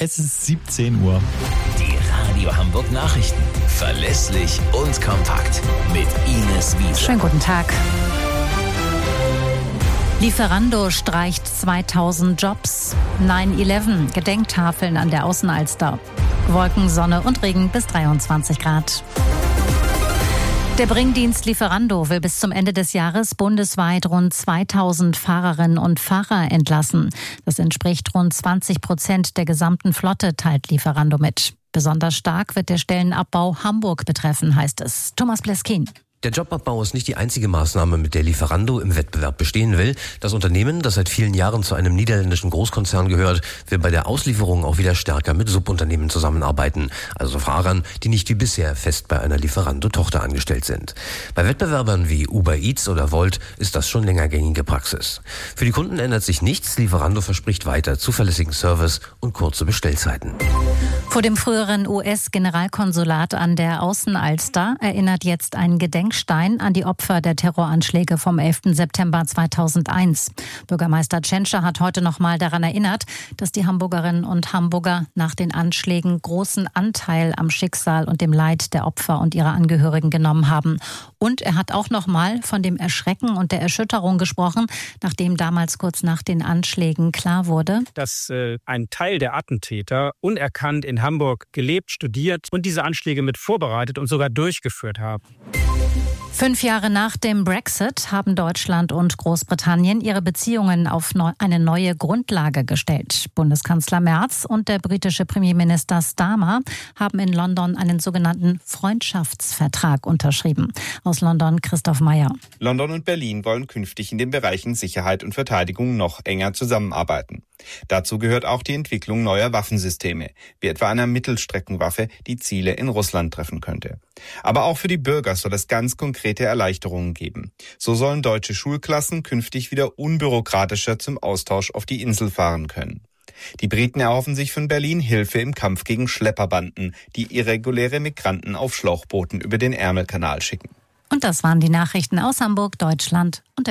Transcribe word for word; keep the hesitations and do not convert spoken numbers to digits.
Es ist siebzehn Uhr. Die Radio Hamburg Nachrichten. Verlässlich und kompakt. Mit Ines Wiese. Schönen guten Tag. Lieferando streicht zweitausend Jobs. neun elf, Gedenktafeln an der Außenalster. Wolken, Sonne und Regen bis dreiundzwanzig Grad. Der Bringdienst Lieferando will bis zum Ende des Jahres bundesweit rund zweitausend Fahrerinnen und Fahrer entlassen. Das entspricht rund zwanzig Prozent der gesamten Flotte, teilt Lieferando mit. Besonders stark wird der Stellenabbau Hamburg betreffen, heißt es. Thomas Bleskin. Der Jobabbau ist nicht die einzige Maßnahme, mit der Lieferando im Wettbewerb bestehen will. Das Unternehmen, das seit vielen Jahren zu einem niederländischen Großkonzern gehört, will bei der Auslieferung auch wieder stärker mit Subunternehmen zusammenarbeiten. Also Fahrern, die nicht wie bisher fest bei einer Lieferando-Tochter angestellt sind. Bei Wettbewerbern wie Uber Eats oder Volt ist das schon länger gängige Praxis. Für die Kunden ändert sich nichts. Lieferando verspricht weiter zuverlässigen Service und kurze Bestellzeiten. Vor dem früheren U S-Generalkonsulat an der Außenalster erinnert jetzt ein Gedenkstein an die Opfer der Terroranschläge vom elften September zweitausendeins. Bürgermeister Tschentscher hat heute noch mal daran erinnert, dass die Hamburgerinnen und Hamburger nach den Anschlägen großen Anteil am Schicksal und dem Leid der Opfer und ihrer Angehörigen genommen haben. Und er hat auch noch mal von dem Erschrecken und der Erschütterung gesprochen, nachdem damals kurz nach den Anschlägen klar wurde, dass äh, ein Teil der Attentäter unerkannt in Hamburg gelebt, studiert und diese Anschläge mit vorbereitet und sogar durchgeführt haben. Fünf Jahre nach dem Brexit haben Deutschland und Großbritannien ihre Beziehungen auf eine neue Grundlage gestellt. Bundeskanzler Merz und der britische Premierminister Starmer haben in London einen sogenannten Freundschaftsvertrag unterschrieben. Aus London Christoph Meyer. London und Berlin wollen künftig in den Bereichen Sicherheit und Verteidigung noch enger zusammenarbeiten. Dazu gehört auch die Entwicklung neuer Waffensysteme, wie etwa einer Mittelstreckenwaffe, die Ziele in Russland treffen könnte. Aber auch für die Bürger soll es ganz konkrete Erleichterungen geben. So sollen deutsche Schulklassen künftig wieder unbürokratischer zum Austausch auf die Insel fahren können. Die Briten erhoffen sich von Berlin Hilfe im Kampf gegen Schlepperbanden, die irreguläre Migranten auf Schlauchbooten über den Ärmelkanal schicken. Und das waren die Nachrichten aus Hamburg, Deutschland und